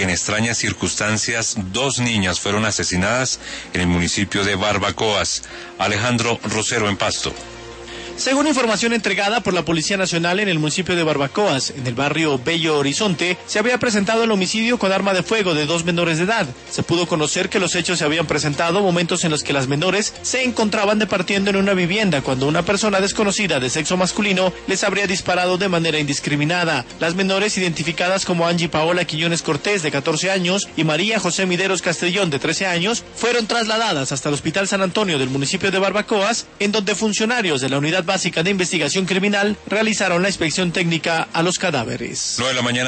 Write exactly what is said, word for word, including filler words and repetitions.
que en extrañas circunstancias dos niñas fueron asesinadas en el municipio de Barbacoas. Alejandro Rosero en Pasto. Según información entregada por la Policía Nacional en el municipio de Barbacoas, en el barrio Bello Horizonte, se había presentado el homicidio con arma de fuego de dos menores de edad. Se pudo conocer que los hechos se habían presentado momentos en los que las menores se encontraban departiendo en una vivienda cuando una persona desconocida de sexo masculino les habría disparado de manera indiscriminada. Las menores, identificadas como Angie Paola Quiñones Cortés, de catorce años, y María José Mideros Castellón, de trece años, fueron trasladadas hasta el Hospital San Antonio del municipio de Barbacoas, en donde funcionarios de la Unidad Básica de Investigación Criminal realizaron la inspección técnica a los cadáveres. nueve de la mañana.